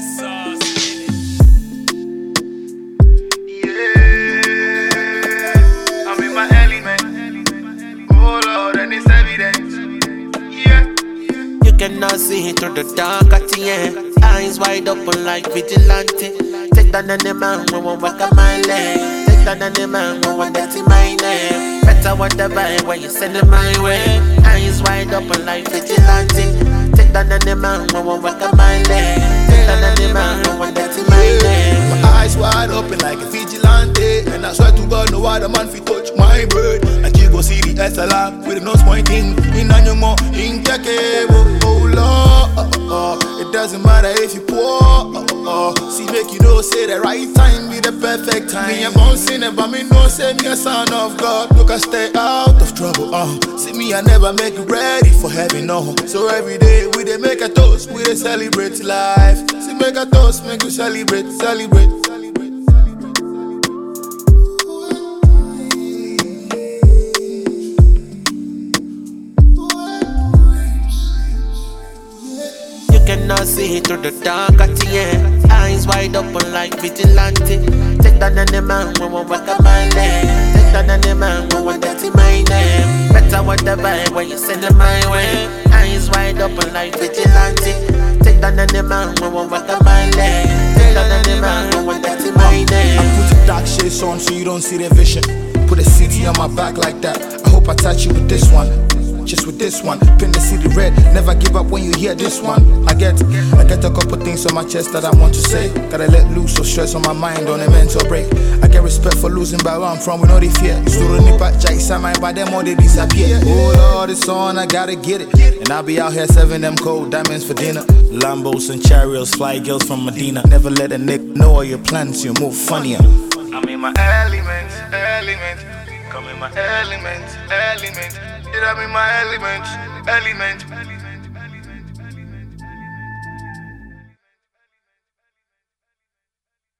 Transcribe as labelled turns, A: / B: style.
A: I'm in my element. Oh Lord, and it's evident. Yeah.
B: You cannot see through the dark at the end. Eyes wide open like vigilante. Take down any man when we walk on my leg. Take down any man when we dirty my name. Better whatever when you send it my way. Eyes wide open like vigilante. Take down any man when we walk on my leg. Take down any man when we dirty my name.
A: My eyes wide open like a vigilante. And I swear to God, no other man fi touch my bird. Like you go see the SLR with the nose pointing. In anymore, in cable. Oh Lord, it doesn't matter if you poor. See, make you know, say the right time be the perfect time. Me, I'm bouncing it, but me know, say me a son of God. Look, I stay out of trouble. See me, I never make it ready for heaven. No, so every day we dey make a toast, we dey celebrate life. See, make a toast, make you celebrate, celebrate.
B: Cannot see through the dark at the end. Eyes wide open like vigilante. Take down any man when we walk on my leg. Take down any man when we dirty my name. Better whatever when you send it my way. Eyes wide open like vigilante. Take down any man when we walk on my leg. Take down any man when we dirty my name.
A: I put the dark shades on so you don't see the vision. Put a city on my back like that. I hope I touch you with this one. Just with this one, pin the city red. Never give up when you hear this one. I get a couple things on my chest that I want to say. Gotta let loose of stress on my mind on a mental break. I get respect for losing by where I'm from, we know they fear. You still don't back, Jack, Samai, by them all they disappear. Oh Lord, it's on, I gotta get it. And I'll be out here serving them cold diamonds for dinner. Lambos and chariots, fly girls from Medina. Never let a nick know all your plans, you move funnier. I'm in my element, element. Come in my element, element. I'm in my element, element.